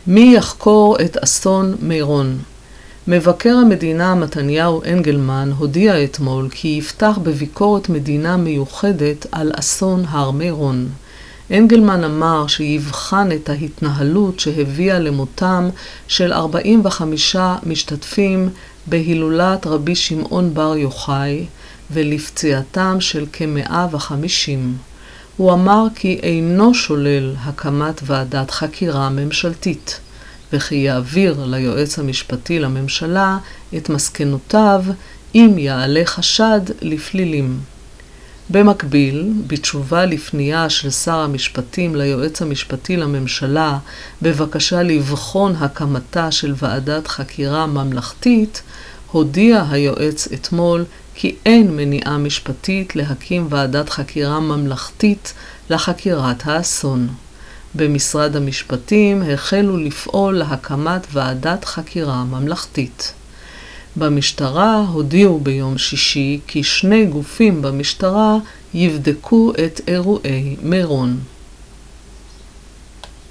מי יחקור את אסון מירון? מבקר המדינה מתניהו אנגלמן הודיע אתמול כי יפתח בביקורת מדינה מיוחדת על אסון הר מירון. אנגלמן אמר שיבחן את ההתנהלות שהביאה למותם של 45 משתתפים בהילולת רבי שמעון בר יוחאי ולפציעתם של כ-150. הוא אמר כי אינו שולל הקמת ועדת חקירה ממשלתית, וכי יעביר ליועץ המשפטי לממשלה את מסקנותיו אם יעלה חשד לפלילים. במקביל, בתשובה לפנייה של שר המשפטים ליועץ המשפטי לממשלה בבקשה לבחון הקמתה של ועדת חקירה ממלכתית, הודיע היועץ אתמול כי אין מניעה משפטית להקים ועדת חקירה ממלכתית לחקירת האסון. במשרד המשפטים החלו לפעול להקמת ועדת חקירה ממלכתית. במשטרה הודיעו ביום שישי כי 2 גופים במשטרה יבדקו את אירועי מירון.